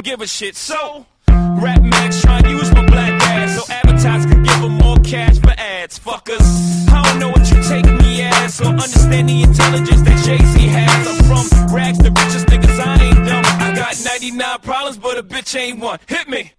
give a shit. So, Rap Max try and use my black ass so advertisers can give them more cash for ads. Fuckers, I don't know what you take me as, so understand the intelligence that Jay-Z has. I'm from rags, the richest niggas, I ain't dumb. I got 99 problems, but a bitch ain't one. Hit me.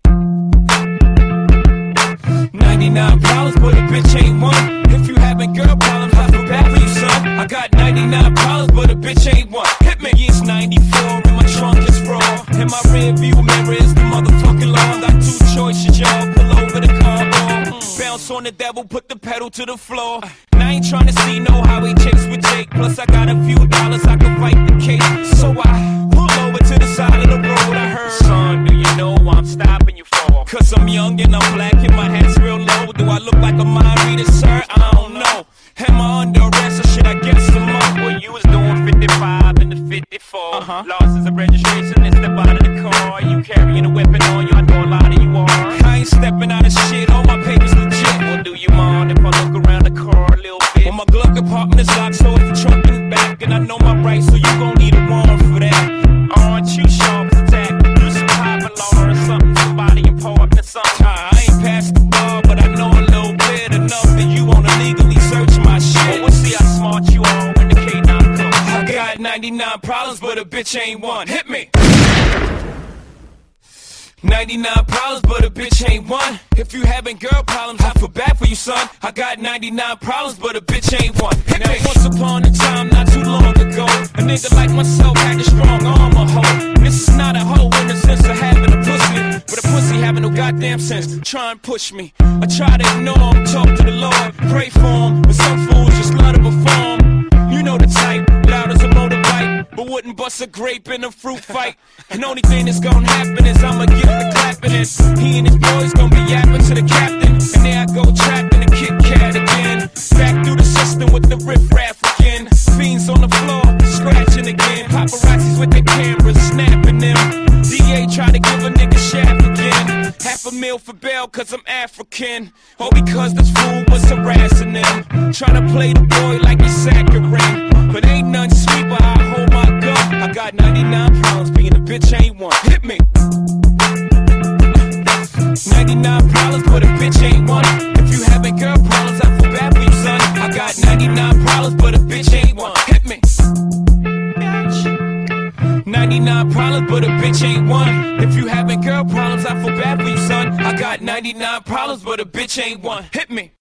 99 problems, but a bitch ain't one. If you having girl problems, I feel bad for you, son. I got 99 problems, but a bitch ain't one. Hit me. It's 94, and my trunk is raw, and my rear view mirror is the motherfucking law. Got two choices, y'all. Pull over the car, bounce on the devil, put the pedal to the floor. And I ain't tryna see no highway chase with Jake. Plus I got a few dollars, I can fight the case. So I pull over to the side of the road. I heard, son, do you know I'm stopping you for? Cause I'm young and I'm black and my hat's real low. Do I look like a mind reader, sir? I don't know. Am I under arrest or should I get some more? Well, you was doing 55 and the 54. License and registration and step out of the car. You carrying a weapon on you, I know a lot of you are. I ain't stepping out of shit, all my papers legit. Well, do you mind if I look around the car a little bit? Well, my glove compartment is locked, so it's the trunk in the back. And I know my rights, so you gon' need a warrant for that. Aren't you sharp as attack? You some Papa Law or something, somebody important or something. I ain't past the bar, but I know a little bit enough that you wanna legally search my shit. Well, we'll see how smart you are when the K9 comes. I got 99 problems, but a bitch ain't one. Hit me. 99 problems, but a bitch ain't one. If you having girl problems, I feel bad for you, son. I got 99 problems, but a bitch ain't one. Hit me. Once upon a time, not too long ago, a nigga like myself had a strong arm, a hoe. This is not a hoe in the sense of having a pussy, but a pussy having no goddamn sense. Try and push me. I try to ignore him, talk to the Lord, pray for him, but some fools just love to perform. You know the type, loud as a motorbike, but wouldn't bust a grape in a fruit fight. And only thing that's gonna happen is I'ma get the clapping it. He and his boys gonna be yapping to the captain, and there I go trapping the Kit Kat again. Back through the system with the riff-raff again. Fiends on the floor, scratching again. Paparazzis with their cameras, snapping them. DA try to give a nigga shaft again. $500,000 for bail cause I'm African, or because this fool was harassing them. Tryna play the boy like he's saccharine, but ain't nothing sweet but I hold my gun. I got 99 problems, being a bitch ain't one. Hit me. 99 problems, but a bitch ain't one. If you having girl problems, I feel bad for you, son. I got 99 problems, but a bitch ain't one. Hit me. 99 problems, but a bitch ain't one. If you having girl problems, I feel bad for you, son. I got 99 problems, but a bitch ain't one. Hit me.